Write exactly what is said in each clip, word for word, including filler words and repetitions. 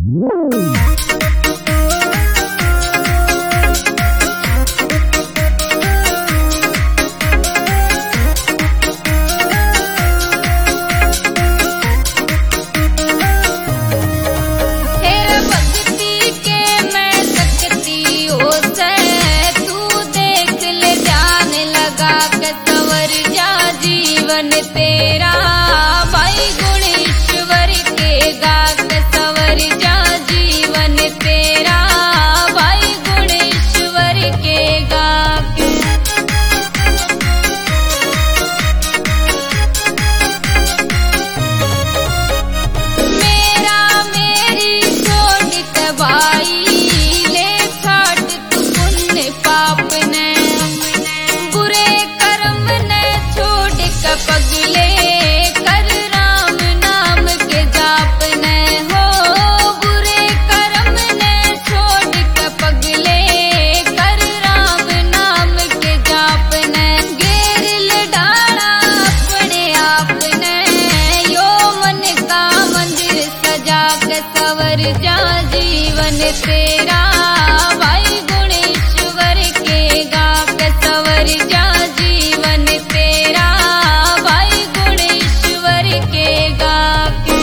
तेरा भाई गुण ईश्वर के गात सवर जा जीवन तेरा भाई गुण ईश्वर के गात। मेरा मेरी छोड़ भाई ले छाट तू पुण्य पाप ने बुरे कर्म ने छोड़ के पगले कर राम नाम के जाप ने हो बुरे कर्म ने छोड़ के पगले कर राम नाम के जाप ने घेर डाला अपने आप ने यो मन का मंदिर सजा के सवर जा जीवन तेरा भाई गुण ईश्वर के गा के सवर जा जीवन तेरा भाई गुण ईश्वर के गा के।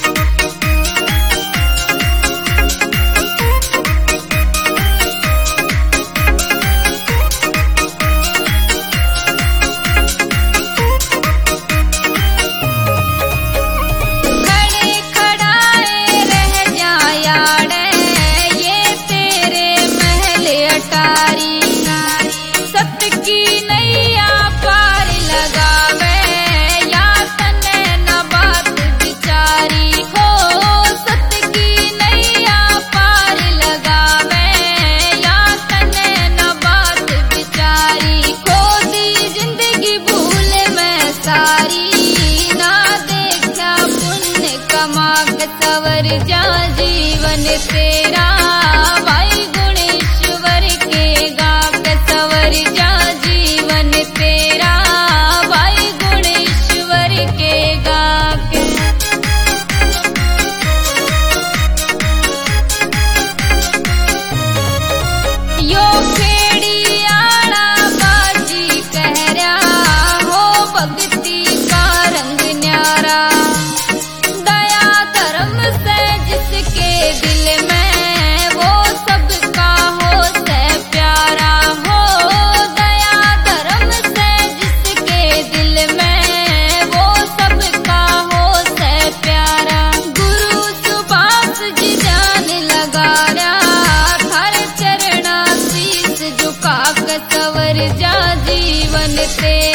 खड़े खड़ाए रह जायाड़े ये तेरे महल अटारी सत की नैया पार लगावे या तने न बात बिचारी हो सत की नैया पार लगावे या तने न बात बिचारी खो दी जिंदगी भूल में सारी ना देखा पुण्य कमा के सवर जा जीवन तेरा भाई गुण ईश्वर के गा के सवर जा जीवन तेरा भाई गुण ईश्वर के गा के। यो खेड़ी आड़ा बाजी कह रहा हो भक्ति का रंग न्यारा दया धर्म से जिसके दिल में वो सबका हो से प्यारा हो दया धर्म से जिसके दिल में वो सबका हो से प्यारा गुरु सुभाष जी जान लगा रहा थारे चरणा शीस झुका के सवर जा जीवन तेरा